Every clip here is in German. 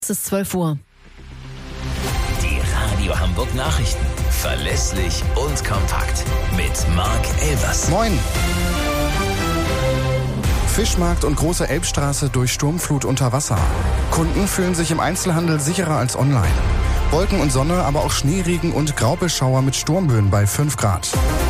Es ist 12 Uhr. Die Radio Hamburg Nachrichten. Verlässlich und kompakt. Mit Marc Elvers. Moin. Fischmarkt und große Elbstraße durch Sturmflut unter Wasser. Kunden fühlen sich im Einzelhandel sicherer als online. Wolken und Sonne, aber auch Schneeregen und Graupelschauer mit Sturmböen bei 5 Grad.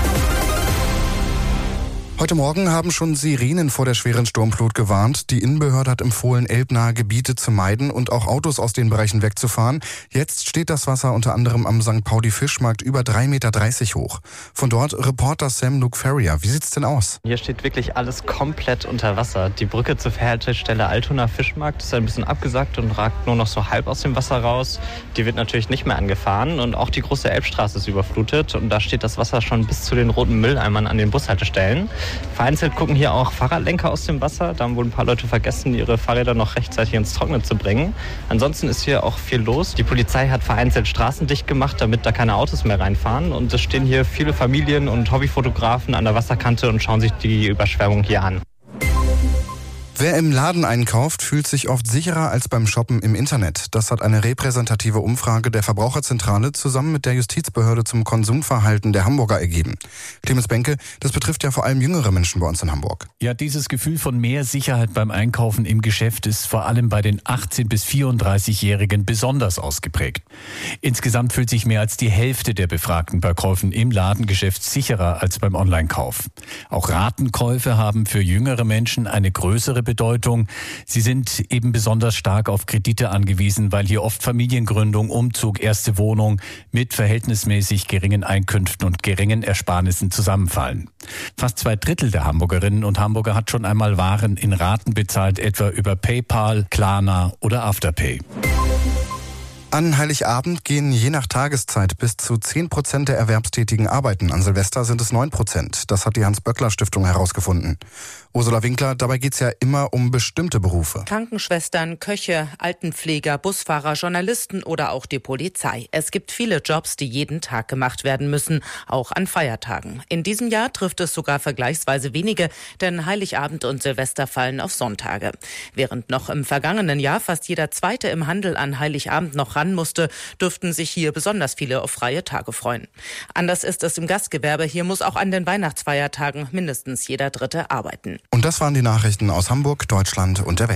Heute Morgen haben schon Sirenen vor der schweren Sturmflut gewarnt. Die Innenbehörde hat empfohlen, elbnahe Gebiete zu meiden und auch Autos aus den Bereichen wegzufahren. Jetzt steht das Wasser unter anderem am St. Pauli-Fischmarkt über 3,30 Meter hoch. Von dort Reporter Sam Luke Ferrier. Wie sieht's denn aus? Hier steht wirklich alles komplett unter Wasser. Die Brücke zur Haltestelle Altona Fischmarkt ist ein bisschen abgesackt und ragt nur noch so halb aus dem Wasser raus. Die wird natürlich nicht mehr angefahren und auch die große Elbstraße ist überflutet. Und da steht das Wasser schon bis zu den roten Mülleimern an den Bushaltestellen. Vereinzelt gucken hier auch Fahrradlenker aus dem Wasser. Da haben wohl ein paar Leute vergessen, ihre Fahrräder noch rechtzeitig ins Trockene zu bringen. Ansonsten ist hier auch viel los. Die Polizei hat vereinzelt Straßen dicht gemacht, damit da keine Autos mehr reinfahren. Und es stehen hier viele Familien und Hobbyfotografen an der Wasserkante und schauen sich die Überschwemmung hier an. Wer im Laden einkauft, fühlt sich oft sicherer als beim Shoppen im Internet. Das hat eine repräsentative Umfrage der Verbraucherzentrale zusammen mit der Justizbehörde zum Konsumverhalten der Hamburger ergeben. Clemens Benke, das betrifft ja vor allem jüngere Menschen bei uns in Hamburg. Ja, dieses Gefühl von mehr Sicherheit beim Einkaufen im Geschäft ist vor allem bei den 18- bis 34-Jährigen besonders ausgeprägt. Insgesamt fühlt sich mehr als die Hälfte der Befragten bei Käufen im Ladengeschäft sicherer als beim Online-Kauf. Auch Ratenkäufe haben für jüngere Menschen eine größere Bedeutung. Sie sind eben besonders stark auf Kredite angewiesen, weil hier oft Familiengründung, Umzug, erste Wohnung mit verhältnismäßig geringen Einkünften und geringen Ersparnissen zusammenfallen. Fast 2/3 der Hamburgerinnen und Hamburger hat schon einmal Waren in Raten bezahlt, etwa über PayPal, Klarna oder Afterpay. An Heiligabend gehen je nach Tageszeit bis zu 10% der Erwerbstätigen arbeiten. An Silvester sind es 9%. Das hat die Hans-Böckler-Stiftung herausgefunden. Ursula Winkler, dabei geht's ja immer um bestimmte Berufe. Krankenschwestern, Köche, Altenpfleger, Busfahrer, Journalisten oder auch die Polizei. Es gibt viele Jobs, die jeden Tag gemacht werden müssen, auch an Feiertagen. In diesem Jahr trifft es sogar vergleichsweise wenige, denn Heiligabend und Silvester fallen auf Sonntage. Während noch im vergangenen Jahr fast jeder Zweite im Handel an Heiligabend noch ran musste, dürften sich hier besonders viele auf freie Tage freuen. Anders ist es im Gastgewerbe. Hier muss auch an den Weihnachtsfeiertagen mindestens jeder Dritte arbeiten. Und das waren die Nachrichten aus Hamburg, Deutschland und der Welt.